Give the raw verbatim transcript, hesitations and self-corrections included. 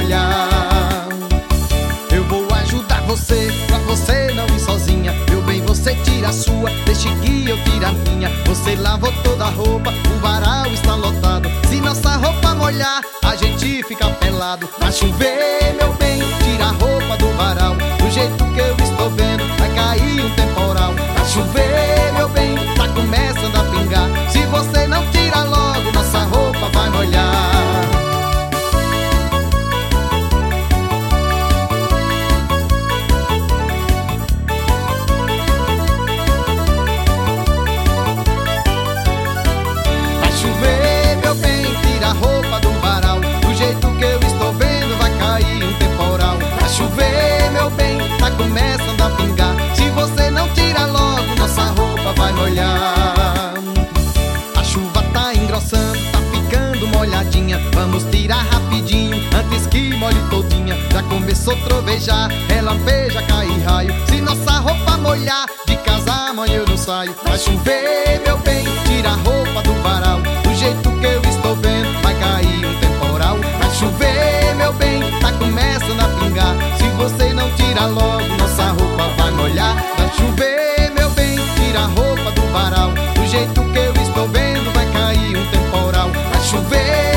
molhar. Eu vou ajudar você, pra você não ir sozinha. Meu bem, você tira a sua, deixe que eu tire a minha. Você lavou toda a roupa, o varal está lotado. Se nossa roupa molhar, a gente fica pelado. Vai chover, meu bem, tira a roupa do varal. Do jeito que eu estou vendo, vai cair um temporal. Vai chover, meu bem, tá começando a pingar. Se você não tira logo, nossa roupa vai molhar. Vai chover, meu bem, tira a roupa do varal. Do jeito que eu estou vendo, vai cair um temporal. Vai chover, meu bem, tá começando a pingar. Se você não tira logo, nossa roupa vai molhar. A chuva tá engrossando, tá ficando molhadinha. Vamos tirar rapidinho, antes que molhe todinha. Já começou a trovejar, relampeja, cair raio. Se nossa roupa molhar, de casa amanhã eu não saio. Vai chover, meu bem, tira a roupa do varal. Do jeito que eu estou vendo, vai cair um temporal. Vai chover, meu bem, tá começando a pingar. Se você não tira logo, nossa roupa vai molhar. Vai chover, meu bem, tira a roupa do varal. Do jeito que eu estou vendo, vai cair um temporal. Vai chover,